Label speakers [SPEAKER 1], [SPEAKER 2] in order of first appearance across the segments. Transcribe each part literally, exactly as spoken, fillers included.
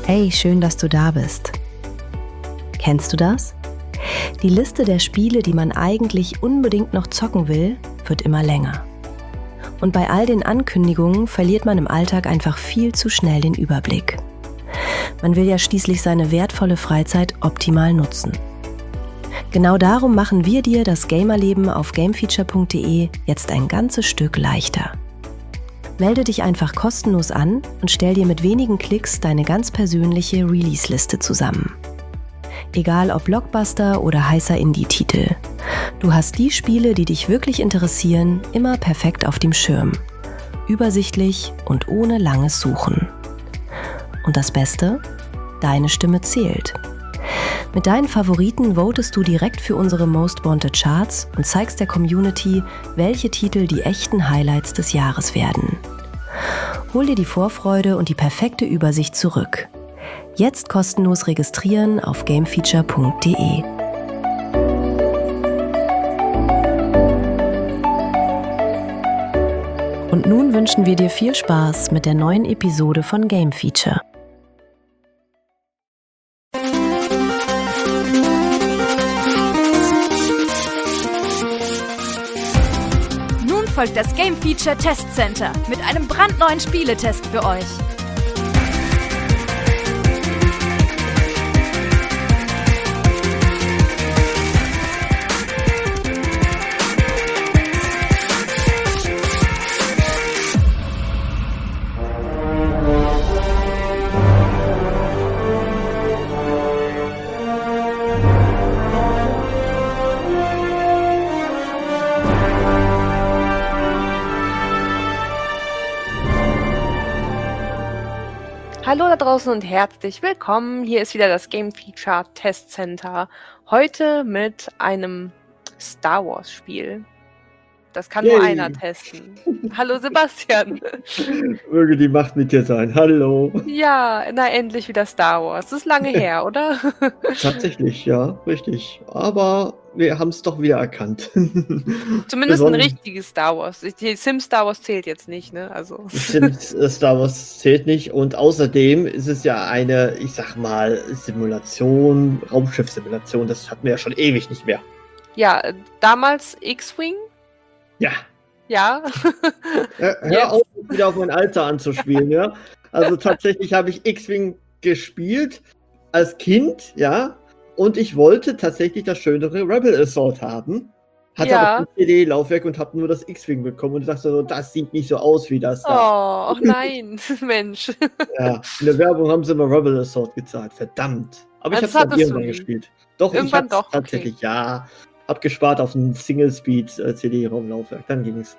[SPEAKER 1] Hey, schön, dass du da bist. Kennst du das? Die Liste der Spiele, die man eigentlich unbedingt noch zocken will, wird immer länger. Und bei all den Ankündigungen verliert man im Alltag einfach viel zu schnell den Überblick. Man will ja schließlich seine wertvolle Freizeit optimal nutzen. Genau darum machen wir dir das Gamerleben auf gamefeature punkt de jetzt ein ganzes Stück leichter. Melde dich einfach kostenlos an und stell dir mit wenigen Klicks deine ganz persönliche Release-Liste zusammen. Egal ob Blockbuster oder heißer Indie-Titel. Du hast die Spiele, die dich wirklich interessieren, immer perfekt auf dem Schirm. Übersichtlich und ohne langes Suchen. Und das Beste? Deine Stimme zählt. Mit deinen Favoriten votest du direkt für unsere Most Wanted Charts und zeigst der Community, welche Titel die echten Highlights des Jahres werden. Hol dir die Vorfreude und die perfekte Übersicht zurück. Jetzt kostenlos registrieren auf gamefeature punkt de. Und nun wünschen wir dir viel Spaß mit der neuen Episode von Game Feature.
[SPEAKER 2] Nun folgt das Game Feature Test Center mit einem brandneuen Spieletest für euch.
[SPEAKER 3] Hallo da draußen und herzlich willkommen. Hier ist wieder das Game Feature Test Center. Heute mit einem Star Wars Spiel. Das kann Yay. Nur einer testen. Hallo Sebastian.
[SPEAKER 4] Möge die Macht mit dir sein. Hallo.
[SPEAKER 3] Ja, na endlich wieder Star Wars. Das ist lange her, oder?
[SPEAKER 4] Tatsächlich, ja, richtig. Aber wir haben es doch wieder erkannt.
[SPEAKER 3] Zumindest ein richtiges Star Wars. Die Sims Star Wars zählt jetzt nicht, ne? Also.
[SPEAKER 4] Sims Star Wars zählt nicht. Und außerdem ist es ja eine, ich sag mal, Simulation, Raumschiff-Simulation. Das hatten wir ja schon ewig nicht mehr.
[SPEAKER 3] Ja, damals X-Wing.
[SPEAKER 4] Ja.
[SPEAKER 3] Ja.
[SPEAKER 4] Hör, hör auf, wieder auf mein Alter anzuspielen, ja. Also tatsächlich habe ich X-Wing gespielt als Kind, ja. Und ich wollte tatsächlich das schönere Rebel Assault haben. Hatte
[SPEAKER 3] Ja.
[SPEAKER 4] aber kein C D-Laufwerk und habe nur das X-Wing bekommen und dachte so, das sieht nicht so aus wie das da.
[SPEAKER 3] Oh, ach nein, Mensch.
[SPEAKER 4] Ja, in der Werbung haben sie immer Rebel Assault gezahlt, verdammt. Aber ich
[SPEAKER 3] Das
[SPEAKER 4] habe es dann
[SPEAKER 3] hattest du
[SPEAKER 4] irgendwann
[SPEAKER 3] nie.
[SPEAKER 4] gespielt. Doch,
[SPEAKER 3] Irgendwann
[SPEAKER 4] ich habe
[SPEAKER 3] doch,
[SPEAKER 4] tatsächlich,
[SPEAKER 3] okay.
[SPEAKER 4] ja. Hab gespart auf ein Single-Speed-C D-Raumlaufwerk, dann ging's.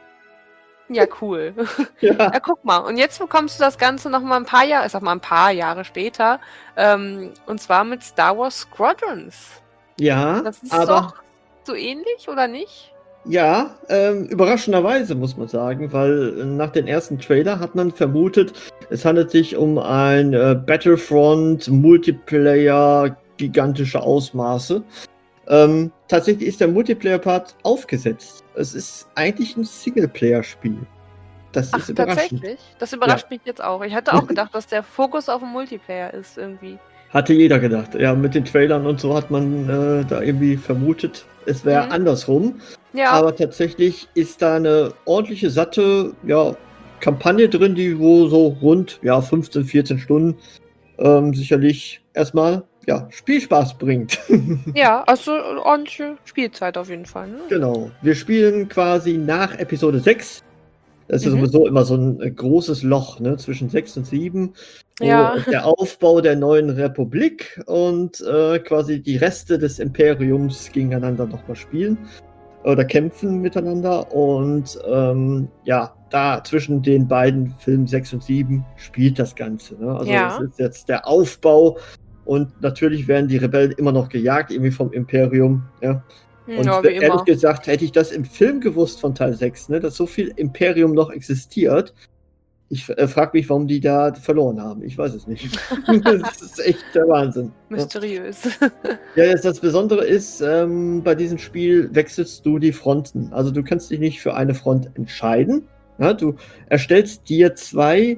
[SPEAKER 3] Ja, cool.
[SPEAKER 4] Ja.
[SPEAKER 3] Ja, guck mal. Und jetzt bekommst du das Ganze noch mal ein paar Jahre, ich sag mal ein paar Jahre später, ähm, und zwar mit Star Wars Squadrons.
[SPEAKER 4] Ja,
[SPEAKER 3] Das ist
[SPEAKER 4] aber
[SPEAKER 3] doch so ähnlich, oder nicht?
[SPEAKER 4] ja, ähm, überraschenderweise muss man sagen, weil äh, nach den ersten Trailer hat man vermutet, es handelt sich um ein äh, Battlefront Multiplayer gigantische Ausmaße. Ähm, tatsächlich ist der Multiplayer-Part aufgesetzt. Es ist eigentlich ein Singleplayer-Spiel. Das
[SPEAKER 3] Ach,
[SPEAKER 4] ist überraschend.
[SPEAKER 3] tatsächlich? Das überrascht
[SPEAKER 4] Ja.
[SPEAKER 3] mich jetzt auch. Ich hatte auch gedacht, dass der Fokus auf dem Multiplayer ist irgendwie.
[SPEAKER 4] Hatte jeder gedacht. Ja, mit den Trailern und so hat man äh, da irgendwie vermutet, es wäre
[SPEAKER 3] Mhm.
[SPEAKER 4] andersrum.
[SPEAKER 3] Ja,
[SPEAKER 4] Aber tatsächlich ist da eine ordentliche, satte, ja, Kampagne drin, die wo so rund ja, fünfzehn, vierzehn Stunden ähm, sicherlich erstmal ja, Spielspaß bringt.
[SPEAKER 3] ja, also ordentliche Spielzeit auf jeden Fall. Ne?
[SPEAKER 4] Genau. Wir spielen quasi nach Episode sechs. Das ist ja
[SPEAKER 3] Mhm.
[SPEAKER 4] sowieso immer so ein äh, großes Loch, ne, zwischen sechs und sieben, wo
[SPEAKER 3] Ja.
[SPEAKER 4] der Aufbau der neuen Republik und äh, quasi die Reste des Imperiums gegeneinander nochmal spielen oder kämpfen miteinander. Und ähm, ja, da zwischen den beiden Filmen sechs und sieben spielt das Ganze. Ne? Also
[SPEAKER 3] Ja.
[SPEAKER 4] das ist jetzt der Aufbau und natürlich werden die Rebellen immer noch gejagt, irgendwie vom Imperium. Ja? Und
[SPEAKER 3] Ja, wie
[SPEAKER 4] ehrlich
[SPEAKER 3] immer.
[SPEAKER 4] gesagt, hätte ich das im Film gewusst von Teil sechs, ne, dass so viel Imperium noch existiert. Ich äh, frage mich, warum die da verloren haben. Ich weiß es nicht. Das ist echt der Wahnsinn. Ja.
[SPEAKER 3] Mysteriös.
[SPEAKER 4] Ja, jetzt das Besondere ist, ähm, bei diesem Spiel wechselst du die Fronten. Also du kannst dich nicht für eine Front entscheiden. Ja, du erstellst dir zwei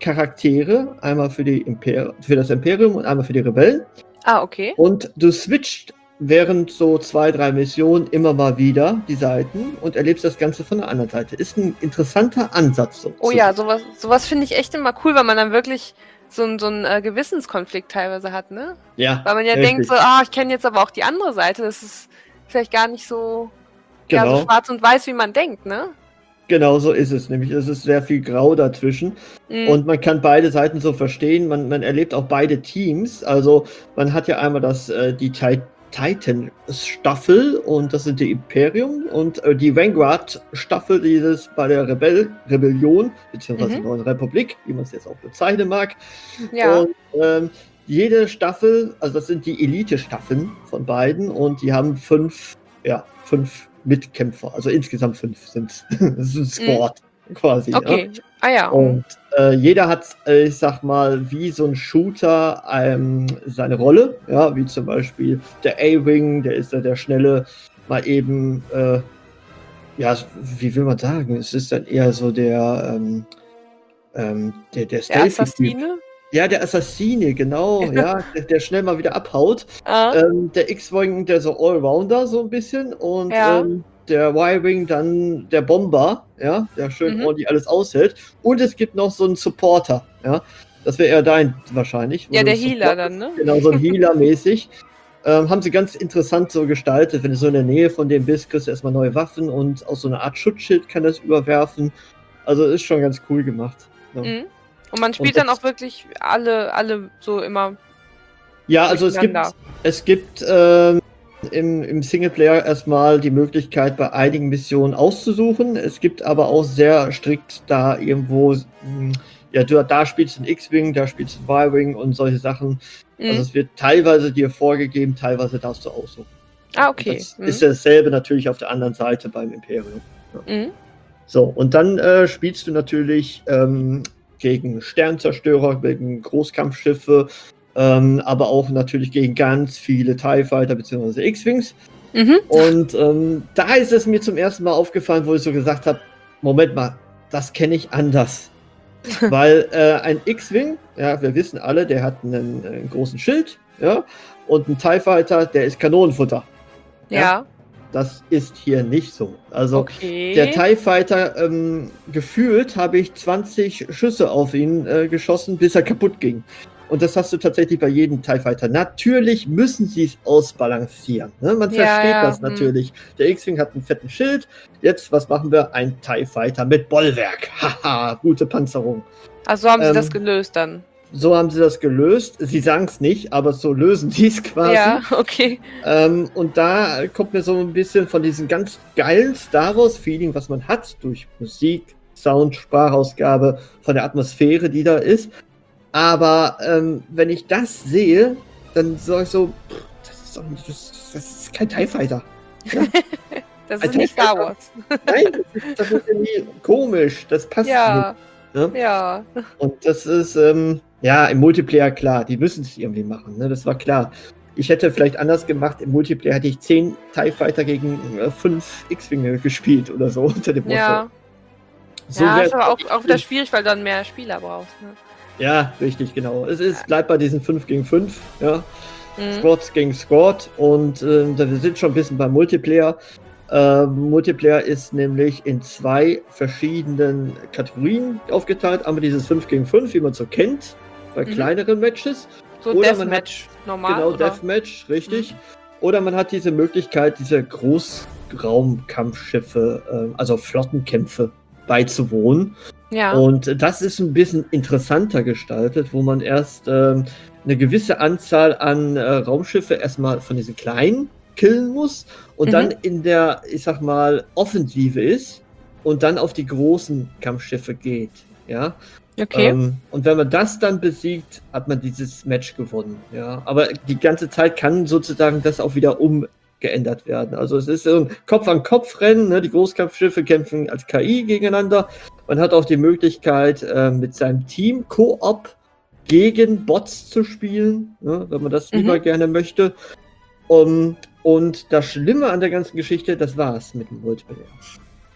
[SPEAKER 4] Charaktere, einmal für, die Imper- für das Imperium und einmal für die Rebellen.
[SPEAKER 3] Ah, okay.
[SPEAKER 4] Und du switcht während so zwei, drei Missionen immer mal wieder die Seiten und erlebst das Ganze von der anderen Seite. Ist ein interessanter Ansatz. So
[SPEAKER 3] Oh
[SPEAKER 4] zu
[SPEAKER 3] ja,
[SPEAKER 4] sehen.
[SPEAKER 3] sowas, sowas finde ich echt immer cool, weil man dann wirklich so, einen- so einen äh, Gewissenskonflikt teilweise hat, ne?
[SPEAKER 4] Ja,
[SPEAKER 3] Weil man ja
[SPEAKER 4] richtig.
[SPEAKER 3] denkt so, ah, ich kenne jetzt aber auch die andere Seite. Das ist vielleicht gar nicht so, ja,
[SPEAKER 4] Genau.
[SPEAKER 3] so schwarz und weiß, wie man denkt, ne?
[SPEAKER 4] Genau so ist es. Nämlich es ist sehr viel Grau dazwischen.
[SPEAKER 3] Mhm.
[SPEAKER 4] Und man kann beide Seiten so verstehen. Man, man erlebt auch beide Teams. Also man hat ja einmal das, äh, die Ti- Titan-Staffel und das sind die Imperium und äh, die Vanguard-Staffel, dieses bei der Rebell Rebellion, beziehungsweise
[SPEAKER 3] Mhm.
[SPEAKER 4] Neuen Republik, wie man es jetzt auch bezeichnen mag.
[SPEAKER 3] Ja.
[SPEAKER 4] Und ähm, jede Staffel, also das sind die Elite-Staffeln von beiden und die haben fünf, ja, fünf Mitkämpfer. Also insgesamt fünf sind es. Das ist ein Squad quasi. Ja.
[SPEAKER 3] Okay. Ah ja.
[SPEAKER 4] Und äh, jeder hat, äh, ich sag mal, wie so ein Shooter ähm, seine Rolle. Ja, wie zum Beispiel der A-Wing, der ist ja der schnelle, mal eben, äh, ja, wie will man sagen? Es ist dann eher so der, ähm, ähm, der, der
[SPEAKER 3] Der
[SPEAKER 4] Stealthy-Typ.
[SPEAKER 3] Assassine?
[SPEAKER 4] Ja, der Assassine, genau, ja, der, der schnell mal wieder abhaut.
[SPEAKER 3] Ah,
[SPEAKER 4] Ähm, der X-Wing, der so Allrounder so ein bisschen und
[SPEAKER 3] Ja.
[SPEAKER 4] ähm, der Y-Wing dann der Bomber, ja, der schön
[SPEAKER 3] Mhm.
[SPEAKER 4] ordentlich alles aushält. Und es gibt noch so einen Supporter, ja. Das wäre eher dein wahrscheinlich. wo
[SPEAKER 3] ja,
[SPEAKER 4] du
[SPEAKER 3] der
[SPEAKER 4] Support-
[SPEAKER 3] Healer dann, ne?
[SPEAKER 4] Genau, so ein Healer-mäßig. Ähm, haben sie ganz interessant so gestaltet. Wenn du so in der Nähe von dem bist, kriegst du erstmal neue Waffen und aus so einer Art Schutzschild kann das überwerfen. Also ist schon ganz cool gemacht. Ja,
[SPEAKER 3] Mhm. Und man spielt
[SPEAKER 4] Und
[SPEAKER 3] dann
[SPEAKER 4] das-
[SPEAKER 3] auch wirklich alle, alle so immer.
[SPEAKER 4] ja also es gibt,
[SPEAKER 3] Durcheinander.
[SPEAKER 4] es gibt ähm, im, im Singleplayer erstmal die Möglichkeit, bei einigen Missionen auszusuchen. Es gibt aber auch sehr strikt da irgendwo, mh, ja, du, da spielst du einen X-Wing, da spielst du einen Y-Wing und solche Sachen.
[SPEAKER 3] Mhm.
[SPEAKER 4] Also es wird teilweise dir vorgegeben, teilweise darfst du aussuchen.
[SPEAKER 3] Ah, okay.
[SPEAKER 4] Das
[SPEAKER 3] Mhm.
[SPEAKER 4] ist dasselbe natürlich auf der anderen Seite beim Imperium.
[SPEAKER 3] Mhm.
[SPEAKER 4] So, und dann äh, spielst du natürlich ähm, gegen Sternzerstörer, gegen Großkampfschiffe, ähm, aber auch natürlich gegen ganz viele TIE Fighter bzw. X-Wings.
[SPEAKER 3] Mhm.
[SPEAKER 4] Und ähm, da ist es mir zum ersten Mal aufgefallen, wo ich so gesagt habe, Moment mal, das kenne ich anders. Weil äh, ein X-Wing, ja, wir wissen alle, der hat einen, einen großen Schild, ja, und ein TIE Fighter, der ist Kanonenfutter.
[SPEAKER 3] Ja.
[SPEAKER 4] Das ist hier nicht so. Also
[SPEAKER 3] Okay.
[SPEAKER 4] der TIE Fighter, ähm, gefühlt habe ich zwanzig Schüsse auf ihn äh, geschossen, bis er kaputt ging. Und das hast du tatsächlich bei jedem TIE Fighter. Natürlich müssen sie es ausbalancieren. Ne? Man
[SPEAKER 3] Ja,
[SPEAKER 4] versteht
[SPEAKER 3] ja,
[SPEAKER 4] das
[SPEAKER 3] hm.
[SPEAKER 4] natürlich. Der X-Wing hat einen fetten Schild. Jetzt, was machen wir? Ein TIE Fighter mit Bollwerk. Haha, gute Panzerung.
[SPEAKER 3] Also haben sie
[SPEAKER 4] ähm,
[SPEAKER 3] das gelöst dann.
[SPEAKER 4] So haben sie das gelöst. Sie sagen es nicht, aber so lösen die es quasi.
[SPEAKER 3] Ja, okay.
[SPEAKER 4] Ähm, und da kommt mir so ein bisschen von diesem ganz geilen Star Wars-Feeling, was man hat, durch Musik, Sound, Sprachausgabe, von der Atmosphäre, die da ist. Aber ähm, wenn ich das sehe, dann sage ich so, pff, das ist doch nicht, das, das ist kein TIE Fighter.
[SPEAKER 3] Das
[SPEAKER 4] Ein
[SPEAKER 3] ist nicht Star
[SPEAKER 4] TIE
[SPEAKER 3] Wars.
[SPEAKER 4] Nein, das ist, das ist irgendwie komisch, das passt
[SPEAKER 3] Ja,
[SPEAKER 4] nicht. Ne?
[SPEAKER 3] ja.
[SPEAKER 4] Und das ist, ähm, ja, im Multiplayer klar, die müssen es irgendwie machen, ne? Das war klar. Ich hätte vielleicht anders gemacht, im Multiplayer hätte ich zehn TIE Fighter gegen äh, fünf X-Winge gespielt oder so unter dem Motto.
[SPEAKER 3] Ja,
[SPEAKER 4] So
[SPEAKER 3] ja
[SPEAKER 4] wär-
[SPEAKER 3] ist aber auch, auch wieder schwierig, weil du dann mehr Spieler brauchst. Ne?
[SPEAKER 4] Ja, richtig, genau. Es ist, bleibt bei diesen fünf gegen fünf, ja.
[SPEAKER 3] Mhm.
[SPEAKER 4] Squad gegen Squad und äh, wir sind schon ein bisschen beim Multiplayer. Äh, Multiplayer ist nämlich in zwei verschiedenen Kategorien aufgeteilt. Einmal dieses fünf gegen fünf, wie man so kennt, bei
[SPEAKER 3] Mhm.
[SPEAKER 4] kleineren Matches.
[SPEAKER 3] So
[SPEAKER 4] Oder man
[SPEAKER 3] Deathmatch normal.
[SPEAKER 4] Genau,
[SPEAKER 3] oder?
[SPEAKER 4] Deathmatch, richtig. Oder man hat diese Möglichkeit, diese Großraumkampfschiffe, äh, also Flottenkämpfe beizuwohnen.
[SPEAKER 3] Ja.
[SPEAKER 4] Und das ist ein bisschen interessanter gestaltet, wo man erst ähm, eine gewisse Anzahl an äh, Raumschiffe erstmal von diesen kleinen killen muss und
[SPEAKER 3] Mhm.
[SPEAKER 4] dann in der, ich sag mal, Offensive ist und dann auf die großen Kampfschiffe geht. Ja.
[SPEAKER 3] Okay.
[SPEAKER 4] Ähm, und wenn man das dann besiegt, hat man dieses Match gewonnen. Ja. Aber die ganze Zeit kann sozusagen das auch wieder umgeändert werden. Also es ist so ein Kopf-an-Kopf-Rennen. Ne? Die Großkampfschiffe kämpfen als K I gegeneinander. Man hat auch die Möglichkeit, äh, mit seinem Team Koop gegen Bots zu spielen, ne? Wenn man das
[SPEAKER 3] Mhm.
[SPEAKER 4] lieber gerne möchte. Um, und das Schlimme an der ganzen Geschichte, das war's mit dem Multiplayer.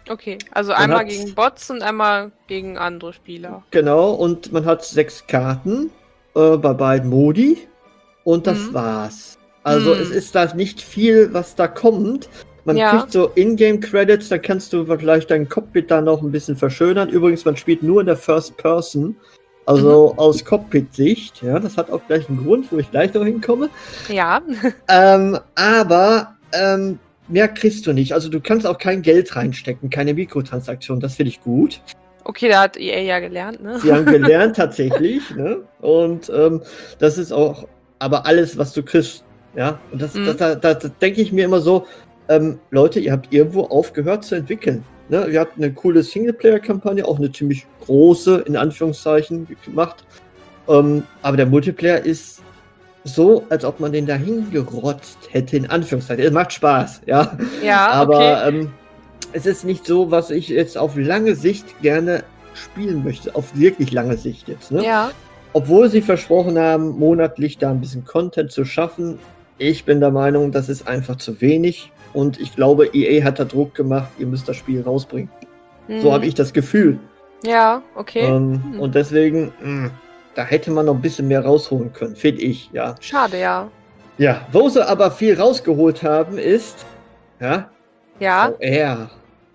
[SPEAKER 3] Okay, also
[SPEAKER 4] Man
[SPEAKER 3] einmal
[SPEAKER 4] hat-
[SPEAKER 3] gegen Bots und einmal gegen andere Spieler.
[SPEAKER 4] Genau, und man hat sechs Karten äh, bei beiden Modi und das
[SPEAKER 3] Mhm.
[SPEAKER 4] war's. Also
[SPEAKER 3] Hm.
[SPEAKER 4] es ist da nicht viel, was da kommt. Man
[SPEAKER 3] Ja.
[SPEAKER 4] kriegt so Ingame-Credits, da kannst du vielleicht dein Cockpit da noch ein bisschen verschönern. Übrigens, man spielt nur in der First Person, also
[SPEAKER 3] Mhm.
[SPEAKER 4] aus Cockpit-Sicht. Ja, das hat auch gleich einen Grund, wo ich gleich noch hinkomme.
[SPEAKER 3] Ja.
[SPEAKER 4] Ähm, aber ähm, mehr kriegst du nicht. Also du kannst auch kein Geld reinstecken, keine Mikrotransaktion. Das finde ich gut.
[SPEAKER 3] Okay, da hat E A ja gelernt, ne?
[SPEAKER 4] Sie haben gelernt tatsächlich, ne? Und ähm, das ist auch aber alles, was du kriegst. Ja, und das,
[SPEAKER 3] Mhm.
[SPEAKER 4] das, da, da, da denke ich mir immer so, ähm, Leute, ihr habt irgendwo aufgehört zu entwickeln. Ne? Ihr habt eine coole Singleplayer-Kampagne, auch eine ziemlich große, in Anführungszeichen, gemacht. Ähm, aber der Multiplayer ist so, als ob man den dahin gerotzt hätte, in Anführungszeichen. Es macht Spaß, ja.
[SPEAKER 3] Ja,
[SPEAKER 4] Aber
[SPEAKER 3] okay.
[SPEAKER 4] ähm, es ist nicht so, was ich jetzt auf lange Sicht gerne spielen möchte. Auf wirklich lange Sicht jetzt. Ne?
[SPEAKER 3] Ja.
[SPEAKER 4] Obwohl sie versprochen haben, monatlich da ein bisschen Content zu schaffen. Ich bin der Meinung, das ist einfach zu wenig. Und ich glaube, E A hat da Druck gemacht, ihr müsst das Spiel rausbringen. So
[SPEAKER 3] Mhm.
[SPEAKER 4] habe ich das Gefühl.
[SPEAKER 3] Ja, okay.
[SPEAKER 4] Ähm,
[SPEAKER 3] Hm.
[SPEAKER 4] Und deswegen, mh, da hätte man noch ein bisschen mehr rausholen können, finde ich, ja.
[SPEAKER 3] Schade, ja.
[SPEAKER 4] Ja, wo sie aber viel rausgeholt haben, ist, ja,
[SPEAKER 3] Ja.
[SPEAKER 4] V R.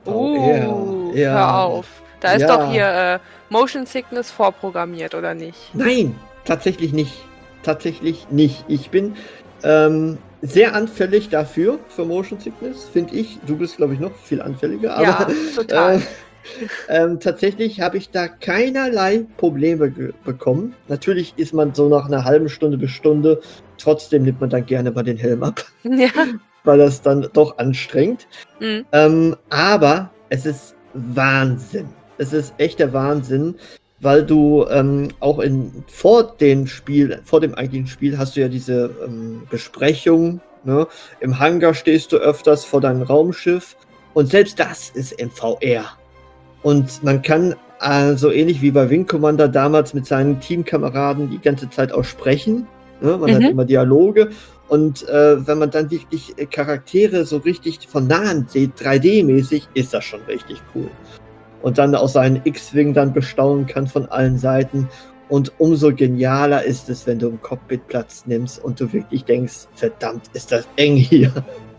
[SPEAKER 3] Uh,
[SPEAKER 4] ja.
[SPEAKER 3] hör auf. Da ist
[SPEAKER 4] Ja.
[SPEAKER 3] doch hier äh, Motion Sickness vorprogrammiert, oder nicht?
[SPEAKER 4] Nein, tatsächlich nicht. Tatsächlich nicht. Ich bin ähm, sehr anfällig dafür, für Motion Sickness, finde ich. Du bist, glaube ich, noch viel anfälliger. Aber
[SPEAKER 3] Ja, total.
[SPEAKER 4] äh, ähm, tatsächlich habe ich da keinerlei Probleme ge- bekommen. Natürlich ist man so nach einer halben Stunde bis Stunde, trotzdem nimmt man dann gerne mal den Helm ab,
[SPEAKER 3] Ja.
[SPEAKER 4] weil das dann doch anstrengt.
[SPEAKER 3] Mhm.
[SPEAKER 4] Ähm, aber es ist Wahnsinn. Es ist echter Wahnsinn, weil du ähm, auch in, vor dem Spiel, vor dem eigentlichen Spiel hast du ja diese ähm, Besprechung. Ne? Im Hangar stehst du öfters vor deinem Raumschiff und selbst das ist im V R. Und man kann äh, so ähnlich wie bei Wing Commander damals mit seinen Teamkameraden die ganze Zeit auch sprechen. Ne? Man
[SPEAKER 3] Mhm.
[SPEAKER 4] hat immer Dialoge. Und äh, wenn man dann wirklich äh, Charaktere so richtig von nahen sieht, drei D-mäßig, ist das schon richtig cool. Und dann auch seinen X-Wing dann bestaunen kann von allen Seiten. Und umso genialer ist es, wenn du im Cockpit Platz nimmst und du wirklich denkst, verdammt, ist das eng hier.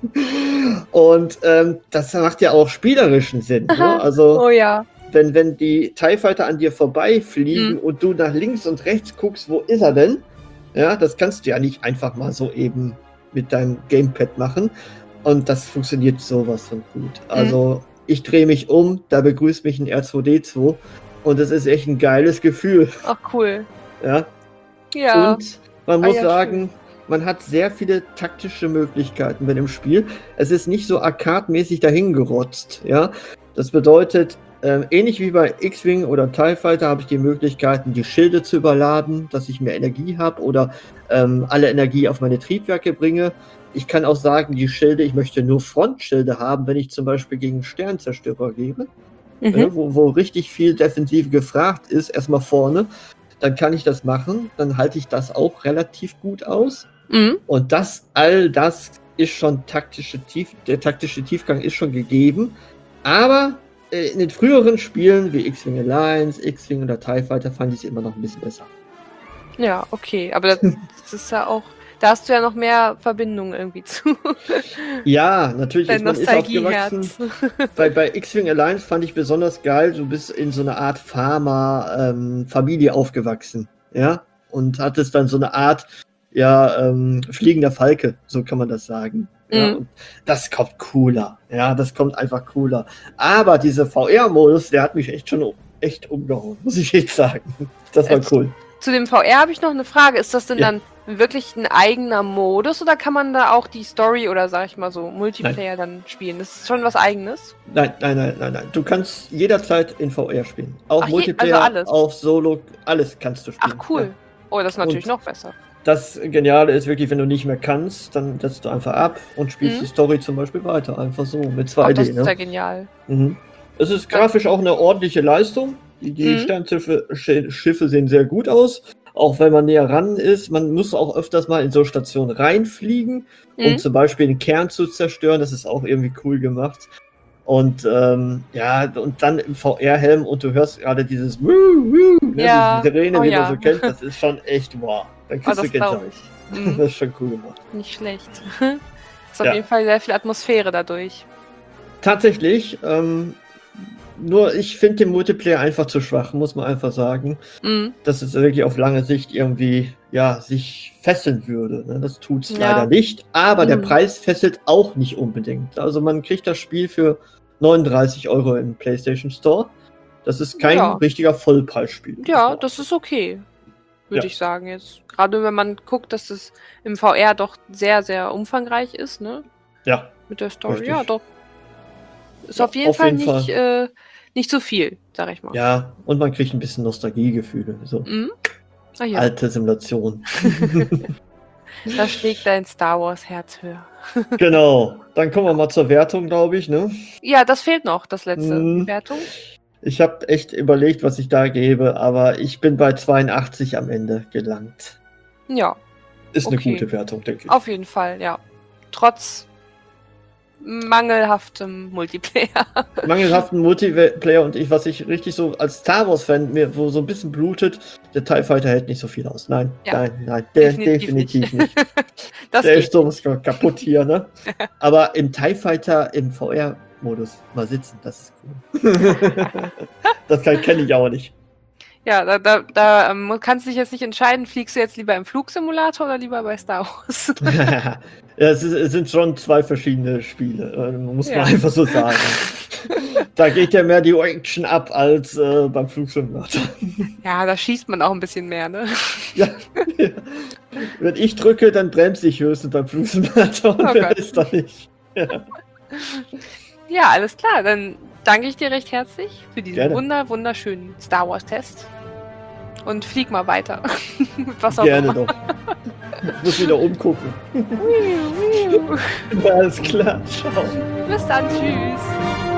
[SPEAKER 4] Und ähm, das macht ja auch spielerischen Sinn. Ne? Also
[SPEAKER 3] Oh ja.
[SPEAKER 4] wenn, wenn die TIE Fighter an dir vorbeifliegen
[SPEAKER 3] Mhm.
[SPEAKER 4] und du nach links und rechts guckst, wo ist er denn? Ja, das kannst du ja nicht einfach mal so eben mit deinem Gamepad machen. Und das funktioniert sowas von gut. Also ich drehe mich um, da begrüßt mich ein R zwei D zwei und das ist echt ein geiles Gefühl.
[SPEAKER 3] Ach, cool.
[SPEAKER 4] Ja.
[SPEAKER 3] Ja.
[SPEAKER 4] Und man
[SPEAKER 3] Ah,
[SPEAKER 4] muss
[SPEAKER 3] ja,
[SPEAKER 4] sagen, man hat sehr viele taktische Möglichkeiten bei dem Spiel. Es ist nicht so arcade-mäßig dahingerotzt. Ja? Das bedeutet, ähm, ähnlich wie bei X-Wing oder TIE Fighter habe ich die Möglichkeiten, die Schilde zu überladen, dass ich mehr Energie habe oder ähm, alle Energie auf meine Triebwerke bringe. Ich kann auch sagen, die Schilde, ich möchte nur Frontschilde haben, wenn ich zum Beispiel gegen Sternzerstörer gehe,
[SPEAKER 3] Mhm.
[SPEAKER 4] äh, wo, wo richtig viel Defensive gefragt ist, erstmal vorne. Dann kann ich das machen, dann halte ich das auch relativ gut aus.
[SPEAKER 3] Mhm.
[SPEAKER 4] Und das, all das ist schon taktische Tief, der taktische Tiefgang ist schon gegeben. Aber äh, in den früheren Spielen wie X-Wing Alliance, X-Wing oder TIE Fighter fand ich es immer noch ein bisschen besser.
[SPEAKER 3] Ja, okay. Aber das, das ist ja auch. Da hast du ja noch mehr Verbindungen irgendwie zu.
[SPEAKER 4] Ja, natürlich
[SPEAKER 3] Dein
[SPEAKER 4] ist man ist aufgewachsen.
[SPEAKER 3] Nostalgieherz.
[SPEAKER 4] Bei, bei X-Wing Alliance fand ich besonders geil, du bist in so einer Art Farmer-Familie ähm, aufgewachsen, ja, und hattest dann so eine Art, ja, ähm, fliegender Falke, so kann man das sagen. Ja,
[SPEAKER 3] Mhm.
[SPEAKER 4] und das kommt cooler, ja, das kommt einfach cooler. Aber dieser V R-Modus, der hat mich echt schon echt umgehauen, muss ich echt sagen. Das war
[SPEAKER 3] Jetzt-
[SPEAKER 4] cool.
[SPEAKER 3] Zu dem V R habe ich noch eine Frage. Ist das denn
[SPEAKER 4] Ja.
[SPEAKER 3] dann wirklich ein eigener Modus oder kann man da auch die Story oder sag ich mal so Multiplayer dann spielen? Das ist schon was Eigenes?
[SPEAKER 4] Nein, nein, nein, nein, nein. Du kannst jederzeit in V R spielen. Auch
[SPEAKER 3] Ach, je-
[SPEAKER 4] Multiplayer,
[SPEAKER 3] also alles?
[SPEAKER 4] auch Solo, alles kannst du spielen.
[SPEAKER 3] Ach cool.
[SPEAKER 4] Ja.
[SPEAKER 3] Oh, das ist natürlich
[SPEAKER 4] Und-
[SPEAKER 3] noch besser.
[SPEAKER 4] Das Geniale ist wirklich, wenn du nicht mehr kannst, dann setzt du einfach ab und spielst
[SPEAKER 3] Mhm.
[SPEAKER 4] die Story zum Beispiel weiter. Einfach so mit
[SPEAKER 3] Ach,
[SPEAKER 4] zwei
[SPEAKER 3] das
[SPEAKER 4] D.
[SPEAKER 3] ist ja
[SPEAKER 4] Ne?
[SPEAKER 3] genial.
[SPEAKER 4] Mhm. Es ist grafisch auch eine ordentliche Leistung. Die, die
[SPEAKER 3] Mhm.
[SPEAKER 4] Sternschiffe Sch- Schiffe sehen sehr gut aus. Auch wenn man näher ran ist. Man muss auch öfters mal in so Stationen reinfliegen, um
[SPEAKER 3] Mhm.
[SPEAKER 4] zum Beispiel den Kern zu zerstören. Das ist auch irgendwie cool gemacht. Und ähm, ja, und dann im V R-Helm und du hörst gerade dieses Woo, Woo, ne,
[SPEAKER 3] Ja.
[SPEAKER 4] diese Sirene,
[SPEAKER 3] Oh
[SPEAKER 4] wie
[SPEAKER 3] ja.
[SPEAKER 4] man so kennt, das ist schon echt wow. Dann
[SPEAKER 3] Oh,
[SPEAKER 4] kriegst du
[SPEAKER 3] das glaube
[SPEAKER 4] Gänsehaut.
[SPEAKER 3] ich. Mhm.
[SPEAKER 4] Das ist schon cool gemacht.
[SPEAKER 3] Nicht schlecht. Ist auf
[SPEAKER 4] Ja.
[SPEAKER 3] jeden Fall sehr viel Atmosphäre dadurch.
[SPEAKER 4] Tatsächlich, ähm, nur ich finde den Multiplayer einfach zu schwach, muss man einfach sagen.
[SPEAKER 3] Mhm.
[SPEAKER 4] Dass es wirklich auf lange Sicht irgendwie, ja, sich fesseln würde. Ne? Das tut's
[SPEAKER 3] Ja.
[SPEAKER 4] leider nicht. Aber der
[SPEAKER 3] Mhm.
[SPEAKER 4] Preis fesselt auch nicht unbedingt. Also man kriegt das Spiel für neununddreißig Euro im PlayStation Store. Das ist kein
[SPEAKER 3] Ja.
[SPEAKER 4] richtiger Vollpreisspiel.
[SPEAKER 3] Ja, das ist okay, würde
[SPEAKER 4] Ja.
[SPEAKER 3] ich sagen jetzt. Gerade wenn man guckt, dass es im V R doch sehr, sehr umfangreich ist, ne?
[SPEAKER 4] Ja,
[SPEAKER 3] Mit der Story.
[SPEAKER 4] Richtig.
[SPEAKER 3] Ja, doch. Ist
[SPEAKER 4] Ja,
[SPEAKER 3] auf jeden
[SPEAKER 4] auf
[SPEAKER 3] Fall
[SPEAKER 4] jeden
[SPEAKER 3] nicht, Äh, nicht so viel, sag ich mal.
[SPEAKER 4] ja, und man kriegt ein bisschen Nostalgiegefühle. So
[SPEAKER 3] Mhm. Ah ja,
[SPEAKER 4] alte Simulationen.
[SPEAKER 3] da schlägt dein Star Wars Herz höher.
[SPEAKER 4] Genau. Dann kommen wir mal zur Wertung, glaube ich. Ne?
[SPEAKER 3] Ja, das fehlt noch, das letzte.
[SPEAKER 4] Mhm.
[SPEAKER 3] Wertung?
[SPEAKER 4] Ich habe echt überlegt, was ich da gebe, aber ich bin bei zweiundachtzig am Ende gelangt.
[SPEAKER 3] Ja,
[SPEAKER 4] Ist eine
[SPEAKER 3] Okay.
[SPEAKER 4] gute Wertung, denke ich.
[SPEAKER 3] auf jeden Fall, ja. Trotz mangelhaftem Multiplayer.
[SPEAKER 4] Mangelhaften Multiplayer und ich, was ich richtig so als Star Wars-Fan mir wo so ein bisschen blutet, der TIE Fighter hält nicht so viel aus. Nein,
[SPEAKER 3] Ja.
[SPEAKER 4] nein, nein, der
[SPEAKER 3] Definitiv
[SPEAKER 4] definitiv,
[SPEAKER 3] nicht.
[SPEAKER 4] nicht.
[SPEAKER 3] Das
[SPEAKER 4] Der
[SPEAKER 3] geht.
[SPEAKER 4] ist sowas kaputt hier, ne? Aber im TIE Fighter im V R-Modus mal sitzen, das ist cool. Das kenne ich auch nicht.
[SPEAKER 3] Ja, da, da, da ähm, kannst du dich jetzt nicht entscheiden, fliegst du jetzt lieber im Flugsimulator oder lieber bei Star Wars?
[SPEAKER 4] Ja, es, ist, es sind schon zwei verschiedene Spiele, äh, muss
[SPEAKER 3] Ja.
[SPEAKER 4] man einfach so sagen. Da geht ja mehr die Action ab als äh, beim Flugsimulator.
[SPEAKER 3] Ja, da schießt man auch ein bisschen mehr, ne?
[SPEAKER 4] Ja. Wenn ich drücke, dann bremse ich höchstens beim Flugsimulator und
[SPEAKER 3] Oh
[SPEAKER 4] wer
[SPEAKER 3] Gott.
[SPEAKER 4] ist da nicht. Ja.
[SPEAKER 3] Ja, alles klar. Dann danke ich dir recht herzlich für diesen
[SPEAKER 4] Gerne.
[SPEAKER 3] wunder, wunderschönen Star Wars-Test. Und flieg mal weiter. Mit was auch
[SPEAKER 4] Gerne
[SPEAKER 3] immer.
[SPEAKER 4] doch. Ich muss wieder umgucken.
[SPEAKER 3] Wiu, wiu.
[SPEAKER 4] Alles klar, ciao.
[SPEAKER 3] Bis dann, tschüss.